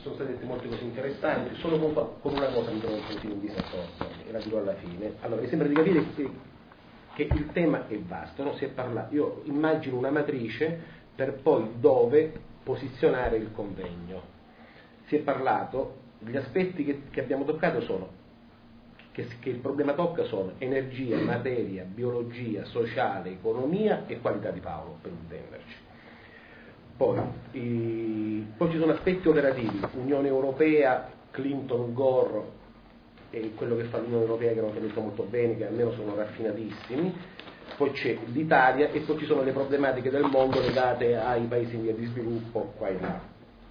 sono state dette molte cose interessanti, solo con una cosa mi trovo un pochino in disaccordo, e la dirò alla fine. Allora, mi sembra di capire che il tema è vasto, no? Si è parlato, io immagino una matrice per poi dove posizionare il convegno. Si è parlato, gli aspetti che abbiamo toccato sono, che il problema tocca sono energia, materia, biologia, sociale, economia e qualità di Paolo, per intenderci. Poi ci sono aspetti operativi, Unione Europea, Clinton, Gore e quello che fa l'Unione Europea, che non capisco molto bene, che almeno sono raffinatissimi. Poi c'è l'Italia e poi ci sono le problematiche del mondo legate ai paesi in via di sviluppo qua e là.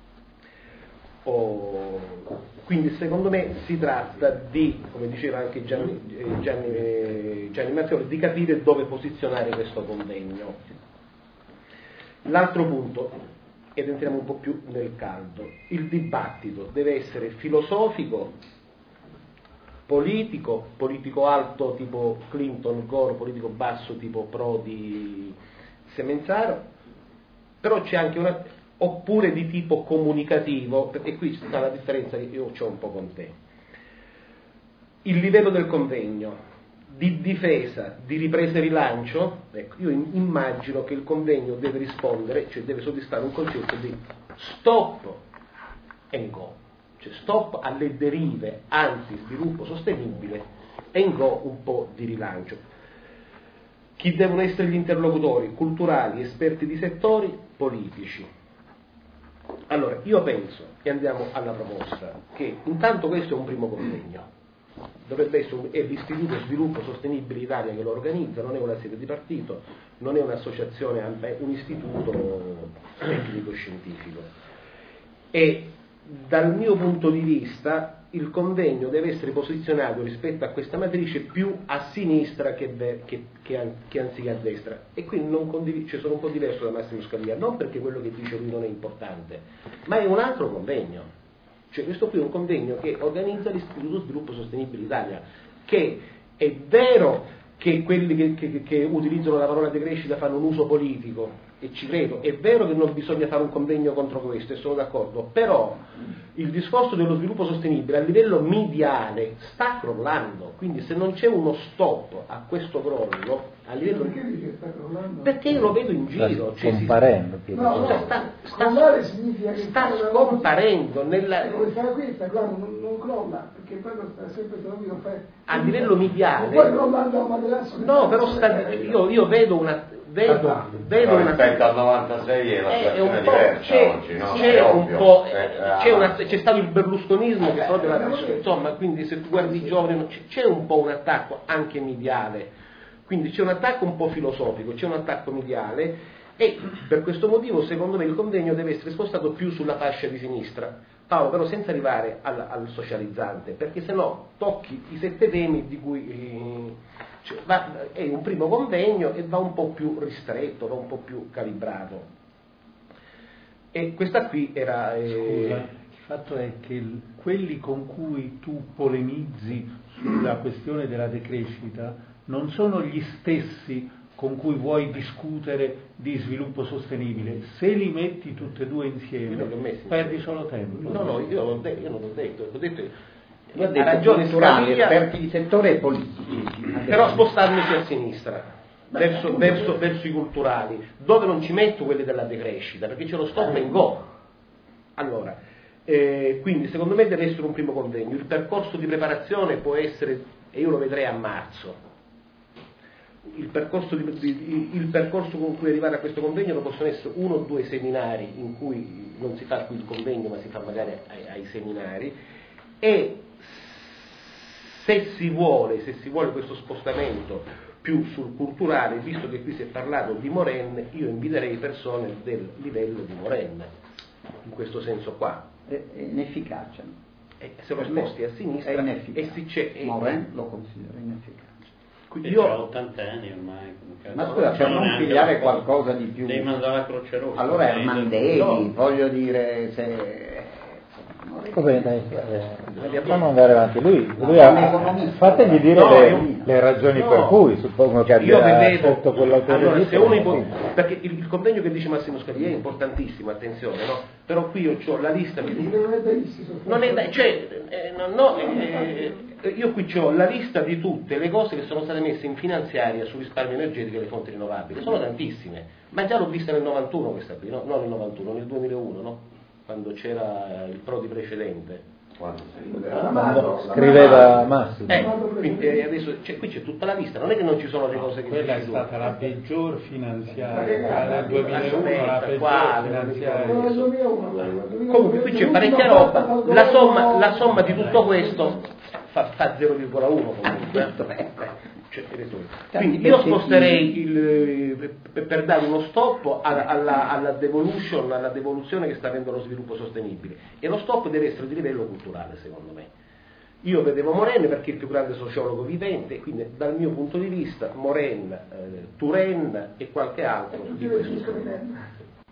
Quindi secondo me si tratta di, come diceva anche Gianni Mazzioli, di capire dove posizionare questo convegno. L'altro punto, ed entriamo un po' più nel caldo, il dibattito deve essere filosofico, politico alto tipo Clinton, Gore, politico basso tipo Prodi, Semenzaro, però c'è anche oppure di tipo comunicativo, e qui sta la differenza che io ho un po' con te. Il livello del convegno, di difesa, di ripresa e rilancio, ecco, io immagino che il convegno deve rispondere, cioè deve soddisfare un concetto di stop and go, cioè stop alle derive, anzi sviluppo sostenibile, and go un po' di rilancio. Chi devono essere gli interlocutori? Culturali, esperti di settori, politici. Allora, io penso, e andiamo alla proposta, che intanto questo è un primo convegno, dovrebbe essere è l'Istituto Sviluppo Sostenibile Italia che lo organizza, non è una sede di partito, non è un'associazione, è un istituto tecnico-scientifico. E dal mio punto di vista il convegno deve essere posizionato rispetto a questa matrice più a sinistra che anziché a destra, e quindi sono un po' diverso da Massimo Scalia, non perché quello che dice lui non è importante, ma è un altro convegno. Cioè questo qui è un convegno che organizza l'Istituto Sviluppo Sostenibile Italia, che è vero che quelli che utilizzano la parola decrescita fanno un uso politico, e ci credo, è vero che non bisogna fare un convegno contro questo, e sono d'accordo, però il discorso dello sviluppo sostenibile a livello mediale sta crollando, quindi se non c'è uno stop a questo crollo a livello... Perché dice che sta crollando? Perché io lo vedo in giro, sta scomparendo, sta scomparendo nella... Questa qui non crolla, perché quello sta sempre stato a livello mediale. Poi crollando a materasso. No, però io vedo una rispetto al 96 è la situazione diversa oggi, no? C'è stato il berlusconismo che insomma, quindi se tu guardi i giovani c'è un po' un attacco anche mediale, quindi c'è un attacco un po' filosofico, c'è un attacco mediale, e per questo motivo secondo me il convegno deve essere spostato più sulla fascia di sinistra, Paolo, però senza arrivare al socializzante, perché sennò tocchi i 7 temi di cui è un primo convegno e va un po' più ristretto, va un po' più calibrato. E questa qui era... Scusa, il fatto è che quelli con cui tu polemizzi sulla questione della decrescita non sono gli stessi con cui vuoi discutere di sviluppo sostenibile. Se li metti tutti e due insieme perdi solo tempo. No, io non l'ho detto, ho detto ha ragione Scalia, esperti di settore e politici, però spostarmici a sinistra, verso i culturali, dove non ci metto quelli della decrescita, perché c'è lo stop and go. Allora, quindi secondo me deve essere un primo convegno. Il percorso di preparazione può essere, e io lo vedrei a marzo, il percorso con cui arrivare a questo convegno lo possono essere 1 o 2 seminari, in cui non si fa qui il convegno ma si fa magari ai seminari, e se si vuole questo spostamento più sul culturale, visto che qui si è parlato di Moren, io inviterei persone del livello di Moren, in questo senso qua. È inefficace. Se lo sposti a sinistra, è inefficace. Moren lo considero inefficace. Io ho 80 anni ormai. Ma scusa, per non pigliare qualcosa di più... Devi mandare la Croce Rossa. Allora Ermandelli, voglio dire, se... Facciamo andare avanti. Fategli dire le ragioni per cui, suppongo che abbia scelto quell'autore. Allora, se uno perché il convegno che dice Massimo Scalier è importantissimo, attenzione, no? Però qui io ho la lista io qui ho la lista di tutte le cose che sono state messe in finanziaria sul risparmio energetico e le fonti rinnovabili, sono tantissime, ma già l'ho vista nel 91 questa qui, no? Non nel 91, nel 2001, no? Quando c'era il Prodi precedente. Quando scriveva Massimo. Quindi adesso qui c'è tutta la lista, non è che non ci sono le cose che quella è stata la peggior finanziaria nel 2001, la peggior finanziaria. Comunque qui c'è parecchia roba, la somma di tutto questo fa 0,1 comunque. Quindi io sposterei per dare uno stop alla devoluzione che sta avendo lo sviluppo sostenibile, e lo stop deve essere di livello culturale, secondo me. Io vedevo Moren perché è il più grande sociologo vivente, quindi dal mio punto di vista Moren, Turenne e qualche altro di questo.